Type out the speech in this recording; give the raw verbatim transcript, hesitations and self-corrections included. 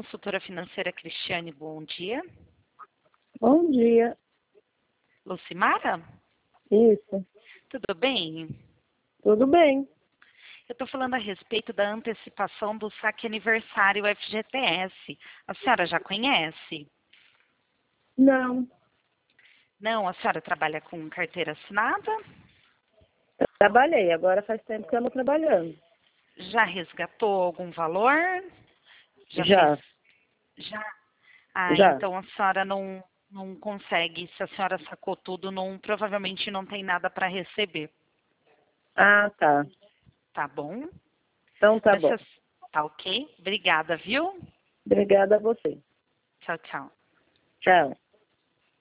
consultora financeira Cristiane, bom dia. Bom dia. Lucimara? Isso. Tudo bem? Tudo bem. Eu estou falando a respeito da antecipação do saque aniversário F G T S. A senhora já conhece? Não. Não, a senhora trabalha com carteira assinada? Eu trabalhei, agora faz tempo que eu não trabalhando. Já resgatou algum valor? Já. Fez... Já? Ah, Já. então a senhora não, não consegue. Se a senhora sacou tudo, não, provavelmente não tem nada para receber. Ah, tá. Tá bom? Então tá Mas bom. se- tá ok? Obrigada, viu? Obrigada a você. Tchau, tchau. Tchau.